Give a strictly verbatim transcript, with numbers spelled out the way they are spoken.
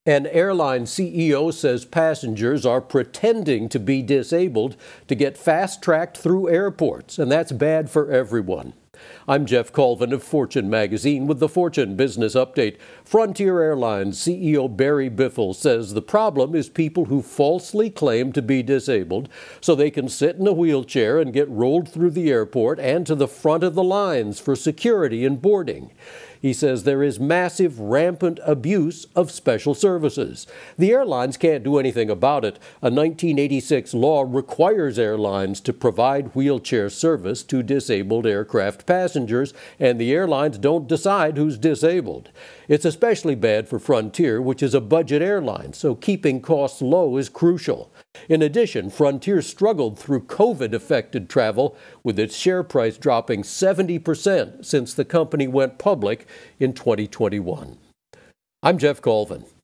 An airline C E O says passengers are pretending to be disabled to get fast-tracked through airports, and that's bad for everyone. I'm Jeff Colvin of Fortune Magazine with the Fortune Business Update. Frontier Airlines C E O Barry Biffle says the problem is people who falsely claim to be disabled so they can sit in a wheelchair and get rolled through the airport and to the front of the lines for security and boarding. He says there is massive, rampant abuse of special services. The airlines can't do anything about it. A nineteen eighty-six law requires airlines to provide wheelchair service to disabled aircraft passengers, and the airlines don't decide who's disabled. It's especially bad for Frontier, which is a budget airline, so keeping costs low is crucial. In addition, Frontier struggled through COVID-affected travel, with its share price dropping seventy percent since the company went public in twenty twenty-one. I'm Jeff Colvin.